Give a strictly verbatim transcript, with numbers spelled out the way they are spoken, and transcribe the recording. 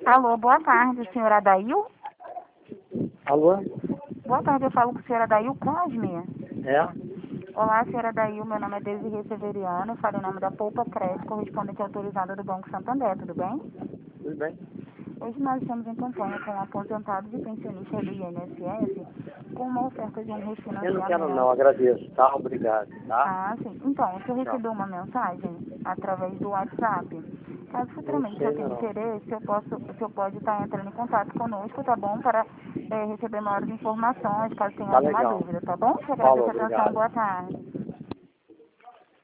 Alô, boa tarde, senhora Adail? Alô? Boa tarde, eu falo com a senhora Adail Cosme. É? Olá, senhora Adail, meu nome é Desirê Severiano, eu falo em nome da Poupa Crédito, correspondente autorizada do Banco Santander, tudo bem? Tudo bem? Hoje nós estamos em campanha com aposentados e pensionistas do I N S S com uma oferta de um refinanciamento. Eu não quero não, agradeço, tá? Obrigado, tá? Ah, sim. Então, o senhor Tchau. recebeu uma mensagem através do WhatsApp. Caso futuramente eu Não sei tenha não. interesse, eu posso, o senhor pode estar entrando em contato conosco, tá bom? Para eh, receber maiores informações, caso tenha Tá alguma legal. dúvida, tá bom? Te agradeço Falou, a atenção, obrigado. boa tarde.